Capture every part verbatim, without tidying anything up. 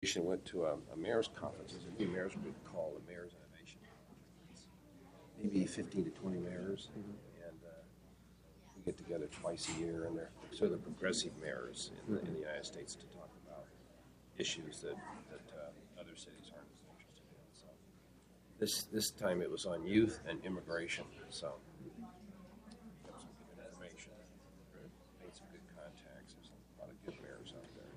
Went to a, a mayor's conference. There's a new mayor's group called the Mayor's Innovation. Maybe fifteen to twenty mayors, mm-hmm. and uh, we get together twice a year, and they're sort of the progressive mayors in the, in the United States to talk about issues that, that uh, other cities aren't as interested in. So this this time it was on youth and immigration. So got some good information, made some good contacts. There's a lot of good mayors out there.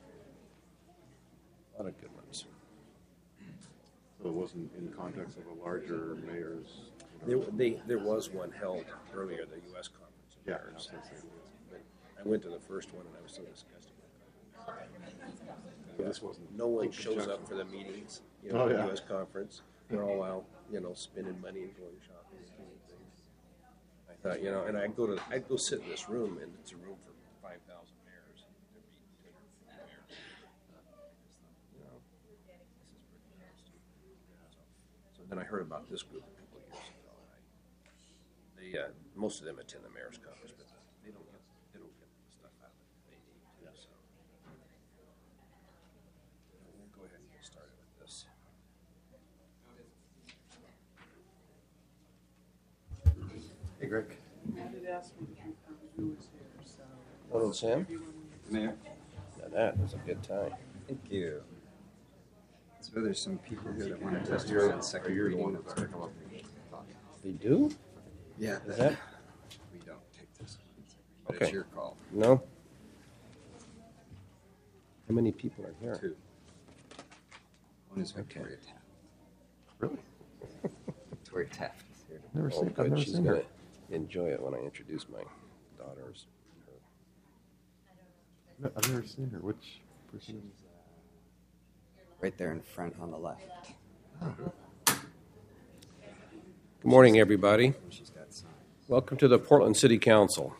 A lot of good ones. So it wasn't in context of a larger mayor's. There, they, there was one held earlier, the U S Conference of Yeah, Mayors. But I went to the first one and I was so disgusted with it. So this wasn't. No one shows up for the meetings, you know, Oh, the yeah. U S Conference. They're all out, you know, spending money and going shopping and doing things. I thought, you know, and I go to, I go sit in this room, and it's a room for five thousand mayors. They're meeting two hundred fifty mayors. You know, this is pretty interesting. So, so then I heard about this group a couple of years ago, and I, they, uh, most of them attend the mayor's conference, but they don't get, they don't get the stuff out of it they need to. So, we'll go ahead and get started with this. Hey, Greg. I did ask me if who was here, so. Hello, Sam. Mayor. Now that was a good time. Thank you. So there's some people here that want to testify on second You're the reading one of that's our- going to come up and talk. They do? Yeah, Is that? we don't take this one, but Okay. it's your call. No? How many people are here? Two. One is Victoria Taft. Really? Victoria Taft is here. Never Oh, seen, I've good. never She's seen going her. to enjoy it when I introduce my daughters. No, I've never seen her. Which person is Right there in front on the left. Good morning, everybody. She's got signs. Welcome to the Portland City Council.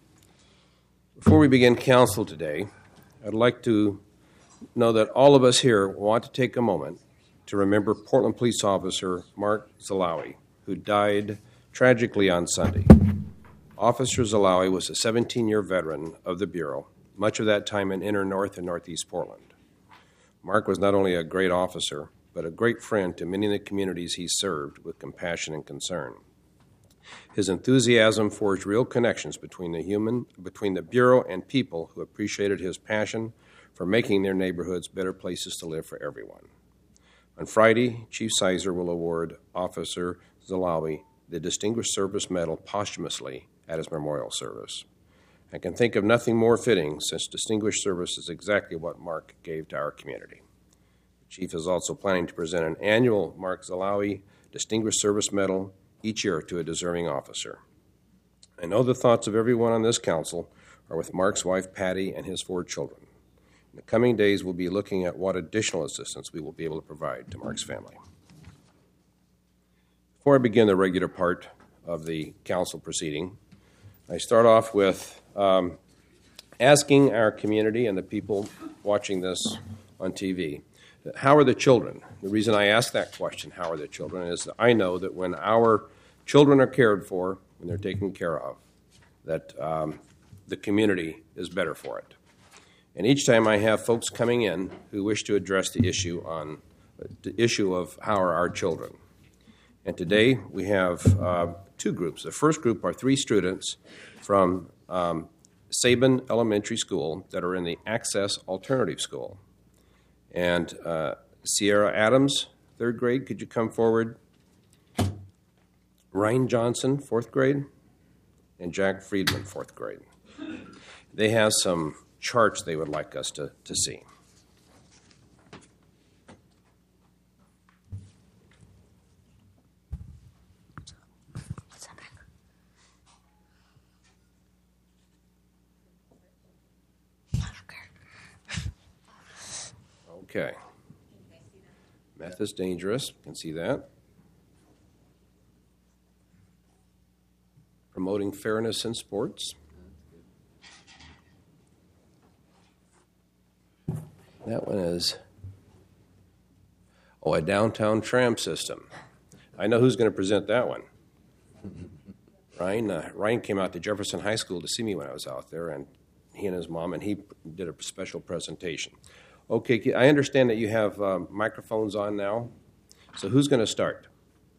Before we begin council today, I'd like to know that all of us here want to take a moment to remember Portland Police Officer Mark Zalawi, who died tragically on Sunday. Officer Zalawi was a seventeen-year veteran of the Bureau, much of that time in inner north and northeast Portland. Mark was not only a great officer, but a great friend to many of the communities he served with compassion and concern. His enthusiasm forged real connections between the human, between the Bureau and people who appreciated his passion for making their neighborhoods better places to live for everyone. On Friday, Chief Sizer will award Officer Zalawi the Distinguished Service Medal posthumously at his memorial service. I can think of nothing more fitting, since distinguished service is exactly what Mark gave to our community. The Chief is also planning to present an annual Mark Zalawi Distinguished Service Medal each year to a deserving officer. I know the thoughts of everyone on this council are with Mark's wife, Patty, and his four children. In the coming days, we'll be looking at what additional assistance we will be able to provide to Mark's family. Before I begin the regular part of the council proceeding, I start off with um, asking our community and the people watching this on T V, how are the children? The reason I ask that question, how are the children, is that I know that when our children are cared for, when they're taken care of, that um, the community is better for it. And each time I have folks coming in who wish to address the issue on the issue of how are our children. And today we have uh, two groups. The first group are three students from um, Sabin Elementary School that are in the Access Alternative School. And uh, Sierra Adams, third grade, could you come forward? Ryan Johnson, fourth grade, and Jack Friedman, fourth grade. They have some charts they would like us to, to see. Okay. Meth is dangerous. You can see that. Promoting fairness in sports. That one is, oh, a downtown tram system. I know who's going to present that one. Ryan, uh, Ryan came out to Jefferson High School to see me when I was out there, and he and his mom, and he did a special presentation. Okay, I understand that you have um, microphones on now. So who's going to start?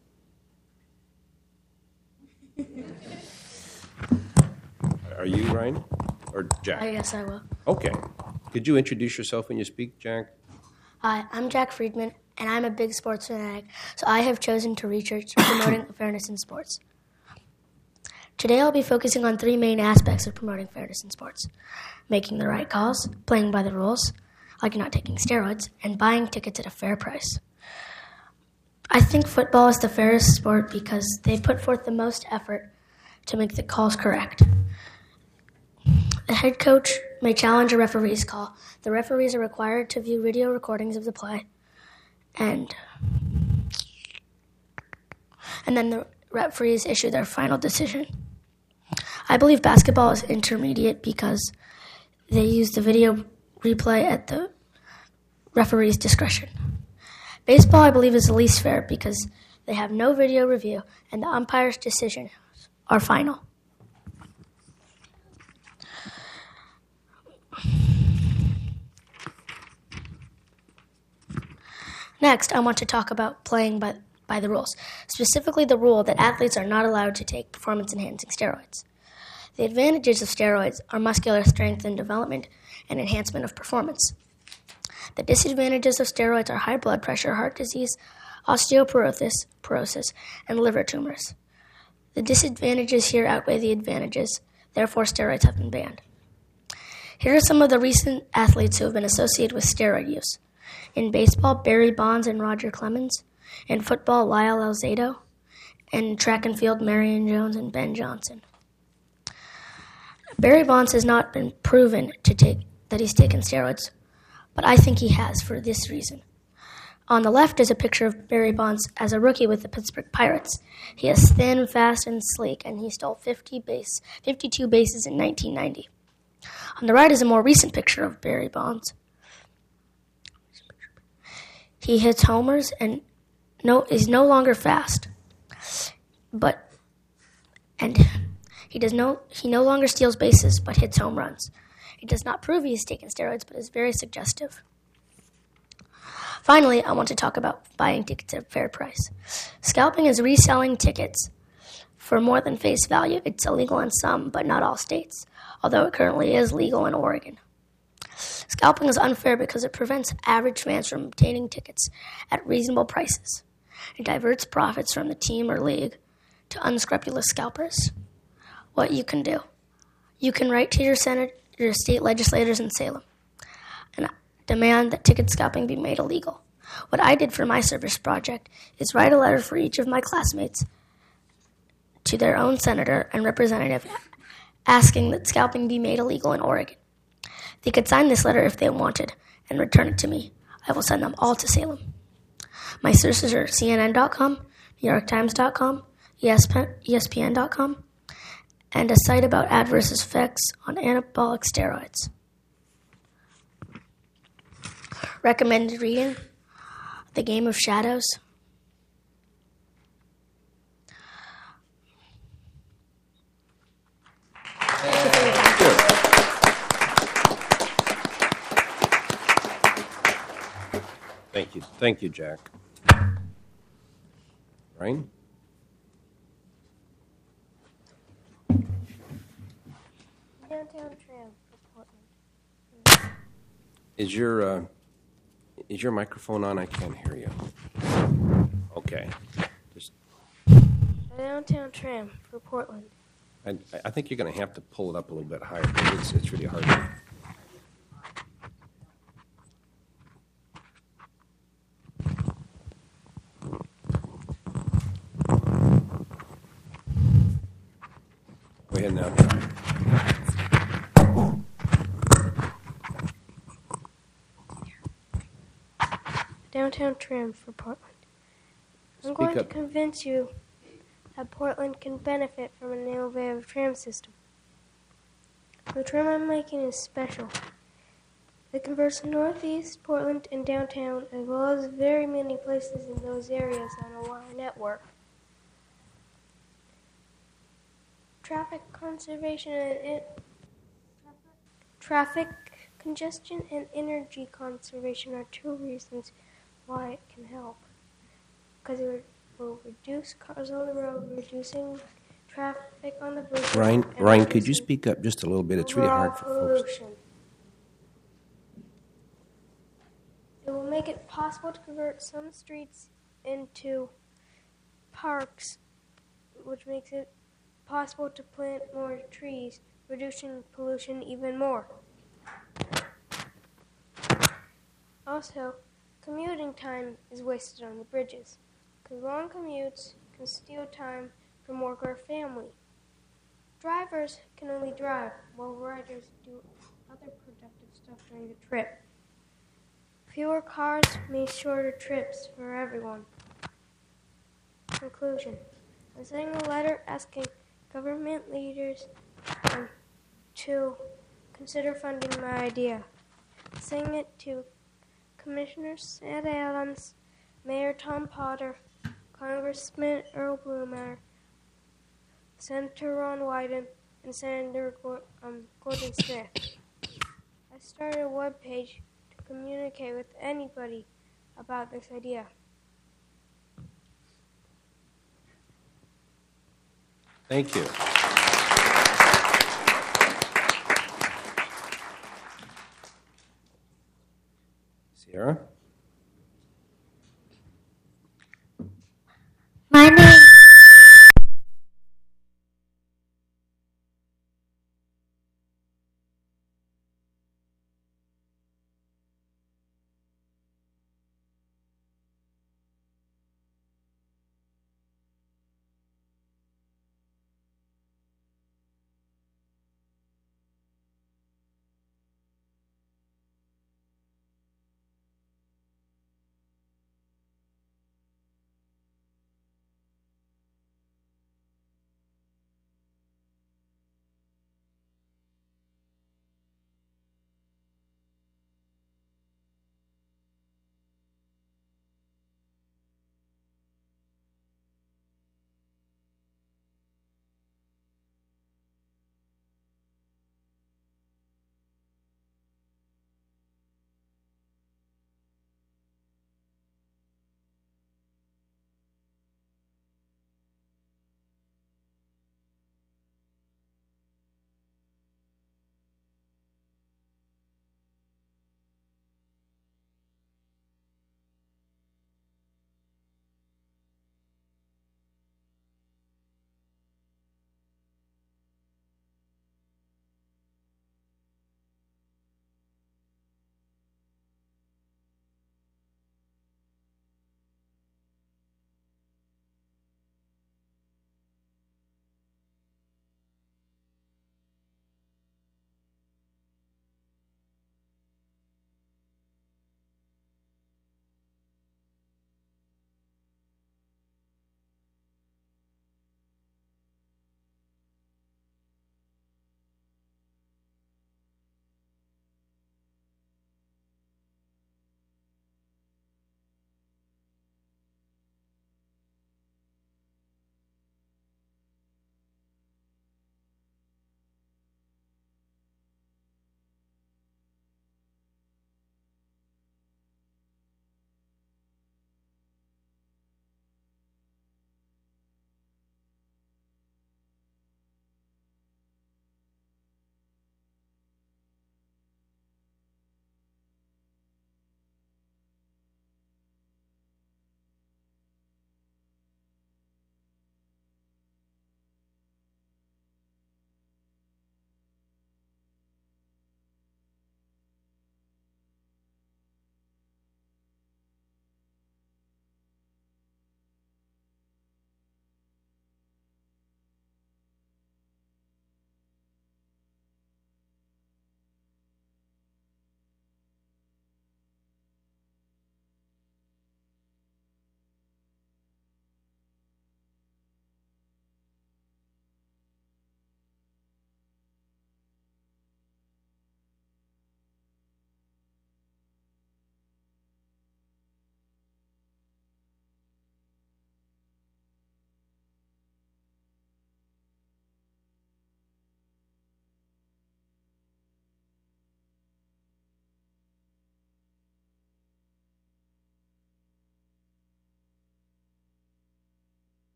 Are you, Ryan? Or Jack? I guess I will. Okay. Could you introduce yourself when you speak, Jack? Hi, I'm Jack Friedman, and I'm a big sports fanatic, so I have chosen to research promoting fairness in sports. Today I'll be focusing on three main aspects of promoting fairness in sports: making the right calls, playing by the rules, like not taking steroids, and buying tickets at a fair price. I think football is the fairest sport because they put forth the most effort to make the calls correct. The head coach may challenge a referee's call. The referees are required to view video recordings of the play, and and then the referees issue their final decision. I believe basketball is intermediate because they use the video replay at the referee's discretion. Baseball, I believe, is the least fair because they have no video review and the umpire's decisions are final. Next, I want to talk about playing by, by the rules, specifically the rule that athletes are not allowed to take performance-enhancing steroids. The advantages of steroids are muscular strength and development and enhancement of performance. The disadvantages of steroids are high blood pressure, heart disease, osteoporosis, porosis, and liver tumors. The disadvantages here outweigh the advantages, therefore steroids have been banned. Here are some of the recent athletes who have been associated with steroid use. In baseball, Barry Bonds and Roger Clemens. In football, Lyle Alzado. In track and field, Marion Jones and Ben Johnson. Barry Bonds has not been proven to take that he's taken steroids, but I think he has for this reason. On the left is a picture of Barry Bonds as a rookie with the Pittsburgh Pirates. He is thin, fast, and sleek, and he stole fifty base, fifty-two bases in nineteen ninety. On the right is a more recent picture of Barry Bonds. He hits homers and no is no longer fast, but and he does no he no longer steals bases but hits home runs. It does not prove he has taken steroids, but is very suggestive. Finally, I want to talk about buying tickets at a fair price. Scalping is reselling tickets for more than face value. It's illegal in some, but not all states, although it currently is legal in Oregon. Scalping is unfair because it prevents average fans from obtaining tickets at reasonable prices. It diverts profits from the team or league to unscrupulous scalpers. What you can do. You can write to your Senate, your state legislators in Salem and demand that ticket scalping be made illegal. What I did for my service project is write a letter for each of my classmates to their own senator and representative asking that scalping be made illegal in Oregon. They could sign this letter if they wanted and return it to me. I will send them all to Salem. My sources are C N N dot com, New York Times dot com, E S P N dot com, and a site about adverse effects on anabolic steroids. Recommended reading: The Game of Shadows. Thank you for your time. Thank you. Thank you, Jack. Ryan? Downtown tram for Portland. Is your uh, is your microphone on? I can't hear you. Okay. Just, Downtown tram for Portland. I, I think you're going to have to pull it up a little bit higher because it's, it's really hard. To, Go ahead now. Downtown tram for Portland. I'm Speak going up. to convince you that Portland can benefit from an innovative tram system. The tram I'm making is special. It converts Northeast Portland and downtown, as well as very many places in those areas on a wire network. Traffic conservation and it, traffic Congestion and energy conservation are two reasons why it can help. Because it will reduce cars on the road, reducing traffic on the bridge. Ryan, Ryan, could you speak up just a little bit? It's really hard for folks. Pollution. It will make it possible to convert some streets into parks, which makes it possible to plant more trees, reducing pollution even more. Also, commuting time is wasted on the bridges, because long commutes can steal time from work or family. Drivers can only drive, while riders do other productive stuff during the trip. Fewer cars mean shorter trips for everyone. Conclusion. I'm sending a letter asking government leaders um, to consider funding my idea. I'm sending it to Commissioner Sad Adams, Mayor Tom Potter, Congressman Earl Blumenauer, Senator Ron Wyden, and Senator um, Gordon Smith. I started a web page to communicate with anybody about this idea. Thank you. Sierra? My name